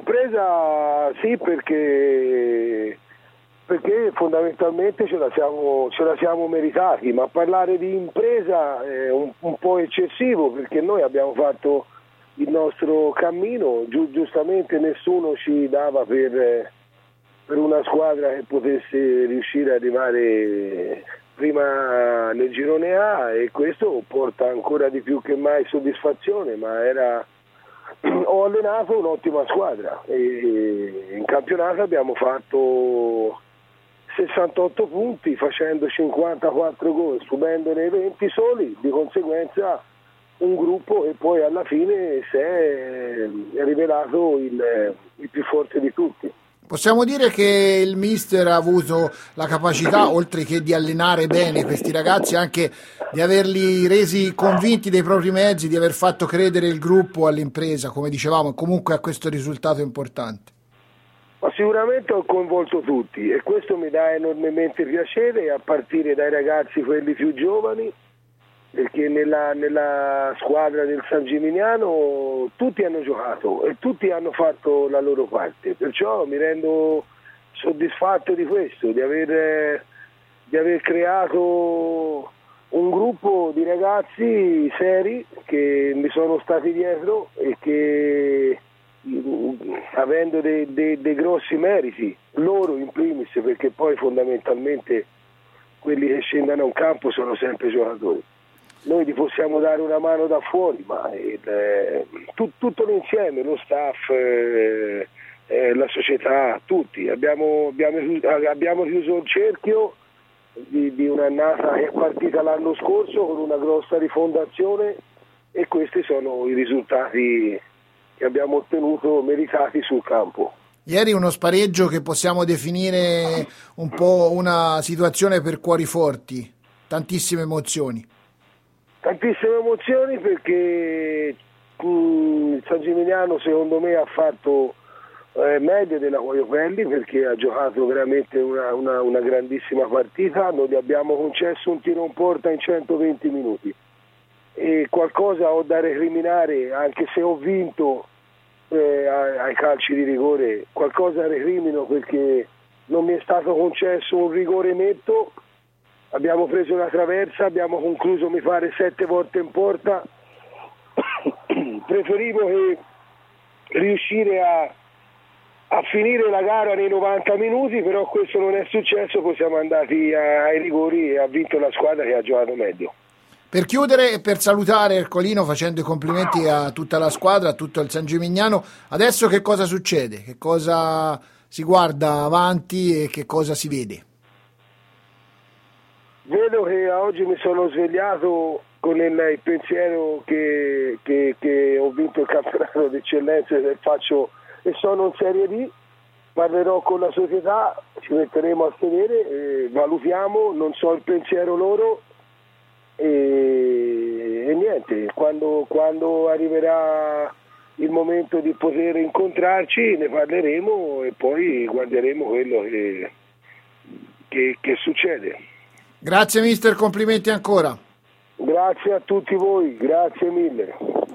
l'impresa sì, perché fondamentalmente ce la siamo meritati, ma parlare di impresa è un po' eccessivo, perché noi abbiamo fatto il nostro cammino, giustamente nessuno ci dava per una squadra che potesse riuscire ad arrivare prima nel girone A, e questo porta ancora di più che mai soddisfazione, ma ho allenato un'ottima squadra e in campionato abbiamo fatto 68 punti facendo 54 gol, subendone 20 soli, di conseguenza un gruppo che poi alla fine si è rivelato il più forte di tutti. Possiamo dire che il mister ha avuto la capacità, oltre che di allenare bene questi ragazzi, anche di averli resi convinti dei propri mezzi, di aver fatto credere il gruppo all'impresa, come dicevamo, comunque a questo risultato importante. Ma sicuramente ho coinvolto tutti e questo mi dà enormemente piacere, a partire dai ragazzi quelli più giovani, perché nella squadra del San Gimignano tutti hanno giocato e tutti hanno fatto la loro parte, perciò mi rendo soddisfatto di questo, di aver creato un gruppo di ragazzi seri che mi sono stati dietro e che, avendo dei grossi meriti, loro in primis, perché poi fondamentalmente quelli che scendono a un campo sono sempre giocatori. Noi gli possiamo dare una mano da fuori, ma tutto l'insieme, lo staff, la società, tutti. Abbiamo chiuso il cerchio di un'annata che è partita l'anno scorso con una grossa rifondazione, e questi sono i risultati che abbiamo ottenuto meritati sul campo. Ieri uno spareggio che possiamo definire un po' una situazione per cuori forti, tantissime emozioni. Tantissime emozioni, perché il San Gimignano secondo me ha fatto meglio della Coiopelli, perché ha giocato veramente una grandissima partita. Noi gli abbiamo concesso un tiro in porta in 120 minuti e qualcosa ho da recriminare, anche se ho vinto ai calci di rigore, qualcosa recrimino, perché non mi è stato concesso un rigore netto. Abbiamo preso la traversa, abbiamo concluso mi pare 7 volte in porta. Preferivo che riuscire a finire la gara nei 90 minuti, però questo non è successo, poi siamo andati ai rigori e ha vinto la squadra che ha giocato meglio. Per chiudere e per salutare Ercolino, facendo i complimenti a tutta la squadra, a tutto il San Gimignano, adesso che cosa succede? Che cosa si guarda avanti e che cosa si vede? Vedo che oggi mi sono svegliato con il pensiero che ho vinto il campionato d'eccellenza e sono in Serie D. Parlerò con la società, ci metteremo a sedere, valutiamo, non so il pensiero loro e niente, quando arriverà il momento di poter incontrarci ne parleremo e poi guarderemo quello che succede. Grazie mister, complimenti ancora. Grazie a tutti voi, grazie mille.